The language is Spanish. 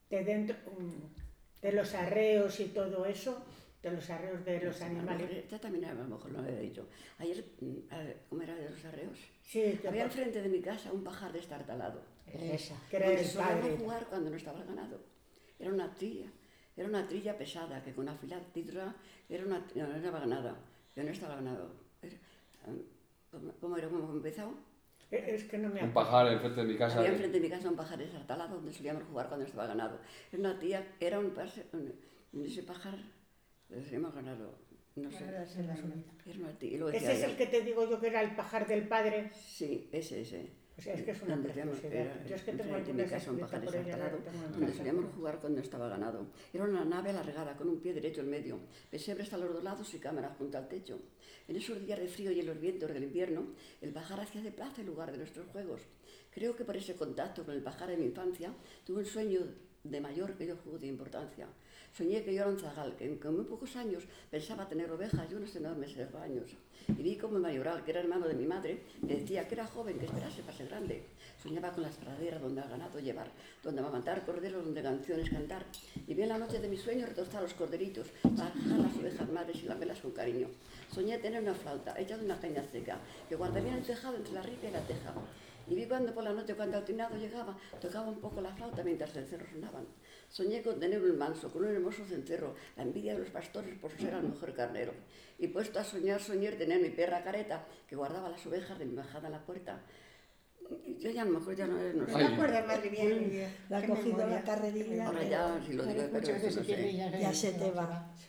de dentro, de los arreos y todo eso, de los arreos de los animales. Esta también a lo mejor no lo había dicho. Ayer, ¿cómo era de los arreos? Sí, había enfrente de mi casa un pajar destartalado. Esa, que era donde el padre. solíamos jugar cuando no estaba el ganado. Era una trilla pesada que con afilar titra no era nada. Yo no estaba ganado. ¿Cómo era? ¿Cómo empezado? Es que no me acuerdo. Un pajar enfrente de mi casa. Había enfrente de mi casa un pajar destartalado donde solíamos jugar cuando estaba ganado. Era ese pajar, solíamos ganado. No sé. Era una tía. ¿Ese es el que te digo yo que era el pajar del padre? Sí, ese. O sea, es que es una preciosidad. Yo es que tengo algunas escritas por ella. Donde solíamos jugar cuando estaba ganado. Era una nave alargada, con un pie derecho en medio, pesebres a los dos lados y cámaras junto al techo. En esos días de frío y en los vientos del invierno, el pajar hacía de plaza en lugar de nuestros juegos. Creo que por ese contacto con el pajar de mi infancia, tuve un sueño de mayor que yo juego de importancia. Soñé que yo era un zagal, que en muy pocos años pensaba tener ovejas y unos enormes rebaños. Y vi como el mayoral, que era hermano de mi madre, me decía que era joven, que esperase para ser grande. Soñaba con las praderas donde al ganado llevar, donde amamantar corderos, donde canciones cantar. Y vi en la noche de mis sueños retostar los corderitos, bajar las ovejas madres y lamerlas con cariño. Soñé tener una flauta, hecha de una caña seca, que guardaría en el tejado entre la ripa y la teja. Y vi cuando por la noche, cuando el tinado llegaba, tocaba un poco la flauta mientras el cencerro sonaban. Soñé con tener un manso, con un hermoso cencerro, la envidia de los pastores por ser el mejor carnero. Y puesto a soñar, soñé tener mi perra Careta, que guardaba las ovejas de mi bajada en la puerta. Yo ya a lo mejor ya no No te acuerdas, madre mía. La ha cogido la carrerilla. Ahora ya, si lo digo, pero muchas veces no sé. Ya se te va.